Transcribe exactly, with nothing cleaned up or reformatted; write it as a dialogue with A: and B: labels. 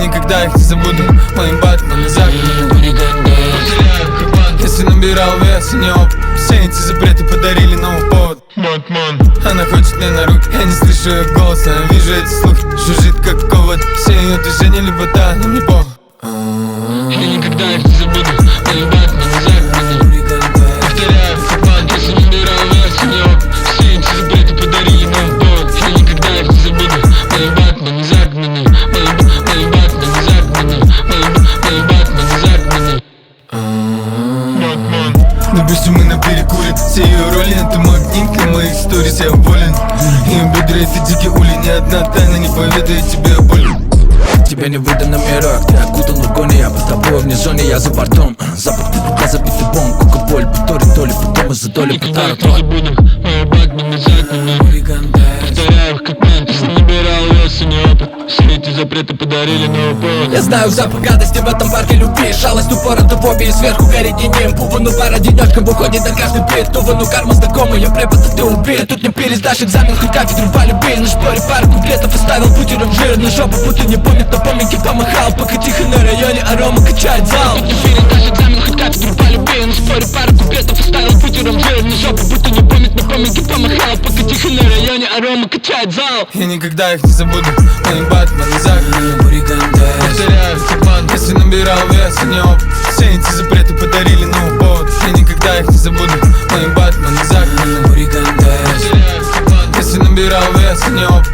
A: никогда их не забуду. Мои батманы загнаны. Если набирал вес и не опыт, все эти запреты подарили новый повод. Батман. Она хочет мне на руки, я не слышу ее голос, но я вижу эти слухи. Жужжит как ковод, все ее движения либо да, но мне похуй. Я никогда их не забуду. Мои батманы загнаны. Повторяю, обман. Если набирал вес и не опыт, все эти запреты подарили новый повод. Я никогда их не забуду. Мои батманы загнаны. Мои, мои батманы загнаны. Мои, мои батманы загнаны. Допустим, мы на перекуре, все ее роли, это магнит для моих сторис, я уволен. Ее бедра это дикий улей, ни одна тайна не поведает тебе о боли.
B: Тебе не виден номерок, ты окутан в огонь, я под тобой вне зоне, я за бортом. Запах пивка, забитый бомб, кока-боль, потори, то ли потом из-за доли потара твой. Мои батманы загнаны. Повторяю их как мент, если набирал вес и не опыт, все эти запреты подарили новый повод. Я знаю запах гадости в этом парке любви, шалость, упора, фобии, сверху горит ним. Пувану пара денечком выходит на каждый бит. Тувану карма знакомая, я препод, а ты убит. Тут не пили, сдашь экзамен, хоть кафедру полюби. На шпоре пару куплетов оставил бутером жир. На жопу будто не помнит, но поминки помахал. Пока тихо на районе арома качает зал. Тут не пили, сдашь экзамен, хоть кафедру полюби. На шпоре пару куплетов оставил бутером жир. На жопу будто не помнит, но поминки помахал. Пока тихо на районе арома качает зал.
A: Я никогда их не забуду. Мои батманы загнаны. Повторяю, обман. Если набирал вес и не опыт, все эти запреты подарили новый повод. Я никогда их не забуду. Мои батманы загнаны. Повторяю, обман. Если набирал вес и не опыт,